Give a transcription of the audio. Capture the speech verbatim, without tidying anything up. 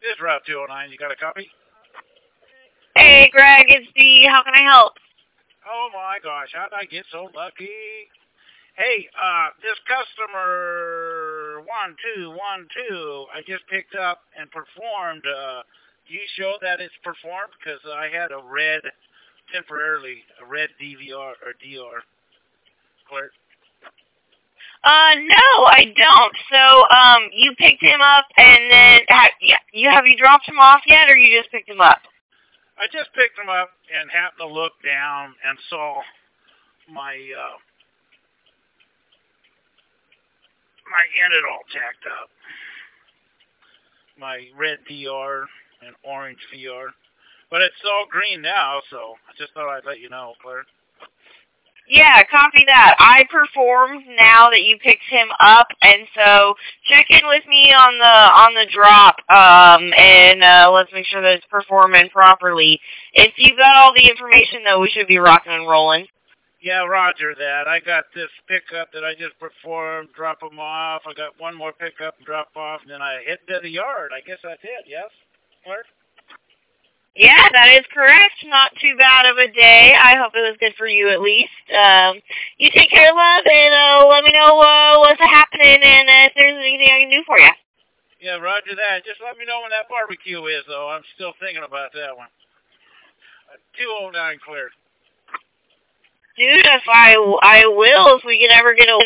This is Route two oh nine. You got a copy? Hey, Greg, it's Dee. How can I help? Oh my gosh, how did I get so lucky? Hey, uh, this customer one two one two, I just picked up and performed. Uh, do you show that it's performed? Because I had a red, temporarily, a red D V R or D R clerk. Uh, no, I don't. So, um, you picked him up, and then ha- yeah, you have you dropped him off yet, or you just picked him up? I just picked him up and happened to look down and saw my uh, my unit all jacked up. My red D R and orange V R. But it's all green now, so I just thought I'd let you know, Claire. Yeah, copy that. I performed now that you picked him up, and so check in with me on the on the drop, um, and uh, let's make sure that it's performing properly. If you've got all the information, though, we should be rocking and rolling. Yeah, roger that. I got this pickup that I just performed, drop them off. I got one more pickup and drop off, and then I hit to the yard. I guess that's it, yes, Claire? Yeah, that is correct. Not too bad of a day. I hope it was good for you at least. Um, you take care, love, and uh, let me know uh, what's happening and uh, if there's anything I can do for you. Yeah, roger that. Just let me know when that barbecue is, though. I'm still thinking about that one. Uh, two oh nine, Claire. Dude, if I, I will, if we can ever get a